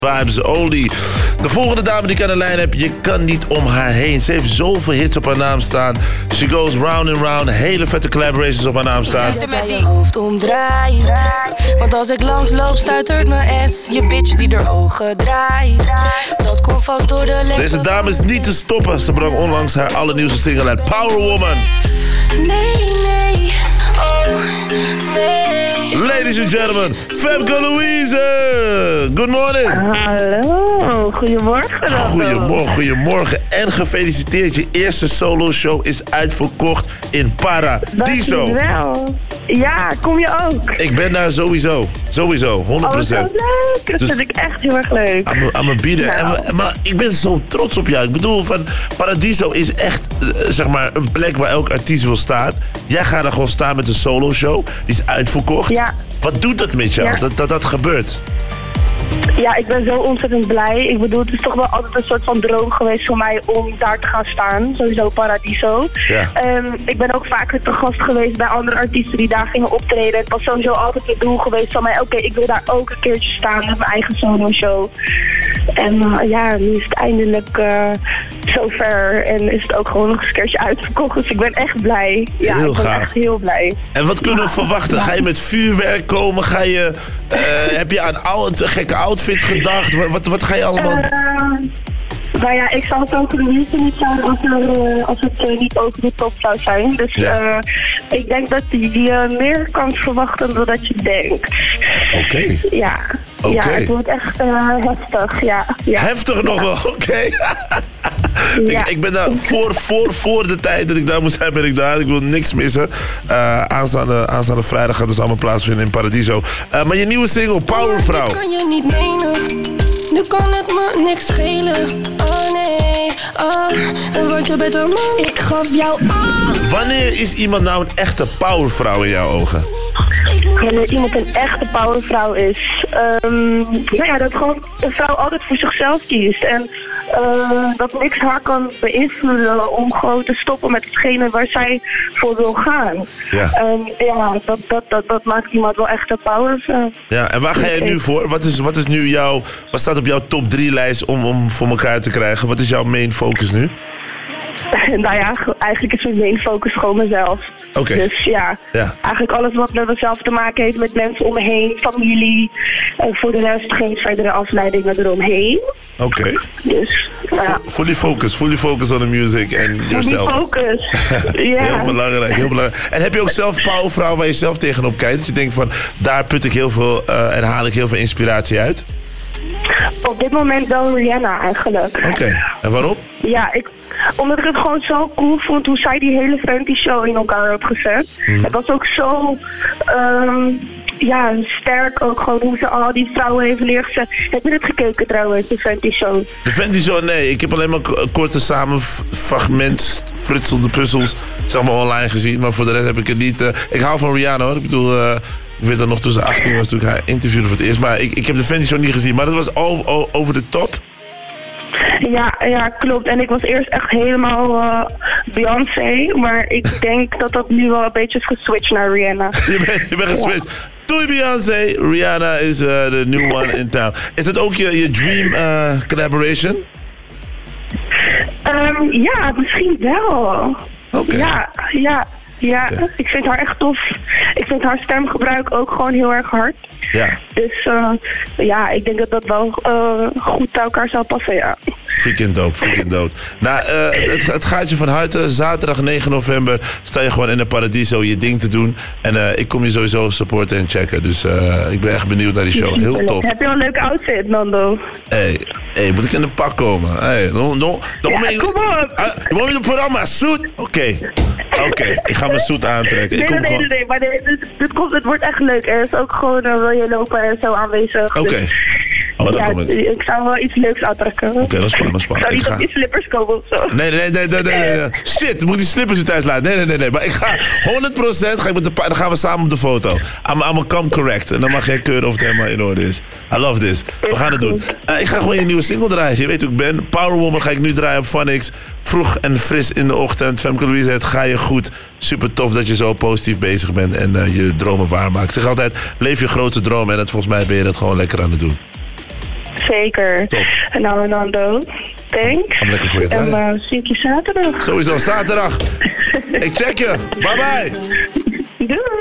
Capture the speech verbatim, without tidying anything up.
Vibes only. De volgende dame die ik aan de lijn heb, je kan niet om haar heen. Ze heeft zoveel hits op haar naam staan. She goes round and round. Hele vette collaborations op haar naam staan. Dat jij je hoofd omdraait. Want als ik langs loop, stuitert mijn ass. Je bitch die haar ogen draait. Dat komt vast door de lengte. Deze dame is niet te stoppen. Ze bracht onlangs haar allernieuwste single uit, Power Woman. Nee, nee, oh, nee. Ladies and gentlemen, Femke Louise. Good morning. Hallo, goedemorgen. Dan. Goedemorgen, goedemorgen. En gefeliciteerd, je eerste solo show is uitverkocht in Paradiso. Dankjewel. Ja, kom je ook? Ik ben daar sowieso. Sowieso, honderd procent. Oh, wat leuk. Dat Dus- vind ik echt heel erg leuk. Aan me- aan me bieden. Nou. En we- maar ik ben zo trots op jou. Ik bedoel, van Paradiso is echt eh, zeg maar een plek waar elk artiest wil staan. Jij gaat er gewoon staan met een solo show. Die is uitverkocht. Ja. Wat doet dat met jou, Ja. dat, dat dat gebeurt? Ja, ik ben zo ontzettend blij. Ik bedoel, het is toch wel altijd een soort van droom geweest voor mij om daar te gaan staan. Sowieso Paradiso. Ja. Ehm, ik ben ook vaker te gast geweest bij andere artiesten die daar gingen optreden. Het was sowieso altijd het doel geweest van mij. Oké, ik wil daar ook een keertje staan met mijn eigen solo show. En uh, ja, nu is het eindelijk uh, zover. En is het ook gewoon nog eens een keertje uitverkocht. Dus ik ben echt blij. Ja, Heel ik ben gaaf. echt heel blij. En wat kunnen we verwachten? Ga je met vuurwerk komen? Ga je, eh, heb je aan out, gekke outfits gedacht? Wat, wat, wat ga je allemaal... Uh, nou ja, ik zou het ook een liefde niet zijn als, er, uh, als het uh, niet over de top zou zijn. Dus Ja. uh, ik denk dat je uh, meer kan verwachten dan dat je denkt. Oké. Ja. Oké. Ja, het wordt echt uh, heftig. Ja. Ja. Heftig nog wel, oké. Ja. ik, ik ben daar voor, voor, voor de tijd dat ik daar moest zijn, ben ik daar. Ik wil niks missen. Uh, aanstaande, aanstaande vrijdag gaat dus allemaal plaatsvinden in Paradiso. Uh, maar je nieuwe single, Powervrouw. Dit kan je niet menen. Nu kan het me niks schelen. Oh nee, oh. En word je beter man. Ik gaf jou al. Wanneer is iemand nou een echte powervrouw in jouw ogen? Wanneer iemand een echte powervrouw is. Um, nou ja, dat gewoon een vrouw altijd voor zichzelf kiest. En uh, dat niks haar kan beïnvloeden om gewoon te stoppen met hetgene waar zij voor wil gaan. Ja. En ja, dat, dat, dat, dat maakt iemand wel echt een powervrouw. Ja, en waar ga je nu voor? Wat is, wat is nu jouw, wat staat op jouw top drie lijst om, om voor elkaar te krijgen? Wat is jouw main focus nu? Nou ja, eigenlijk is mijn main focus gewoon mezelf. Oké. Dus ja, Ja. eigenlijk alles wat met mezelf te maken heeft, met mensen om me heen, familie. En voor de rest geen verdere afleidingen eromheen. Oké. Okay. Dus ja. Fully focus, fully focus on the music and yourself. Fully focus. Ja. Heel belangrijk, heel belangrijk. En heb je ook zelf powervrouw waar je zelf tegenop kijkt? Dat je denkt van, daar put ik heel veel uh, en haal ik heel veel inspiratie uit? Op dit moment wel Rihanna eigenlijk. Oké, okay. En waarom? Ja, ik, omdat ik het gewoon zo cool vond hoe zij die hele Fenty show in elkaar heeft gezet. Mm. Het was ook zo um, ja, sterk ook gewoon hoe ze al die vrouwen heeft neergezet. Heb je het gekeken trouwens, de Fenty show? De Fenty show, nee. Ik heb alleen maar k- korte samenfragment, frutselde puzzels, zeg maar online gezien. Maar voor de rest heb ik het niet. Uh, ik hou van Rihanna hoor. Ik bedoel, uh, ik weet dat nog toen ze achttien was toen ik haar interviewde voor het eerst. Maar ik, ik heb de Fenty show niet gezien. Maar dat was over, over de top. Ja, ja, klopt. En ik was eerst echt helemaal uh, Beyoncé. Maar ik denk dat dat nu wel een beetje is geswitcht naar Rihanna. Je bent, je bent geswitcht. Ja. Doei Beyoncé. Rihanna is de uh, new one in town. Is dat ook je, je dream uh, collaboration? Um, ja, misschien wel. Oké. Okay. Ja, ja. Ja, okay. Ik vind haar echt tof. Ik vind haar stemgebruik ook gewoon heel erg hard. Ja. Dus uh, ja, ik denk dat dat wel uh, goed bij elkaar zou passen, ja. Freaking dope, freaking dope. Nou, uh, het, het gaat je van harte. Zaterdag negen november sta je gewoon in de Paradiso je ding te doen. En uh, ik kom je sowieso supporten en checken. Dus uh, ik ben echt benieuwd naar die show. Heel tof. Heb je al een leuke outfit, Nando? Hé, hey, moet ik in een pak komen? Hey, no, no, ja, me, kom op! Uh, je moet me put on my suit? Oké, okay. oké. Okay. Ik ga mijn suit aantrekken. Nee, ik kom nee, nee, gewoon... nee, maar nee, dit, dit komt, het wordt echt leuk. Er is ook gewoon uh, wil je lopen en zo aanwezig. Oké. Okay. Dus, oh, dan ja, kom ik. Ik zou wel iets leuks aantrekken. Oké, okay, dat is spannend, dat is spannend. Ik zou niet op die slippers komen of zo. Nee, nee, nee, nee, nee, nee, nee. Shit, dan moet die slippers u thuis laten. Nee, nee, nee, nee. Maar ik ga honderd procent, ga ik met de pa- dan gaan we samen op de foto. I'm, I'm come correct. En dan mag jij keuren of het helemaal in orde is. I love this. We gaan het doen. Uh, ik ga gewoon je nieuwe single draaien. Je weet hoe ik ben. Power Woman ga ik nu draaien op Phonics. Vroeg en fris in de ochtend. Femke Louise, het ga je goed. Super tof dat je zo positief bezig bent en uh, je dromen waarmaakt. Ik zeg altijd, leef je grote dromen. En dat, volgens mij ben je dat gewoon lekker aan het doen. Zeker. Top. En nou, Nando, thanks. Kom lekker voor je En draaien. uh, zie ik je zaterdag. Sowieso, zaterdag. Ik check je. Bye bye. Doei.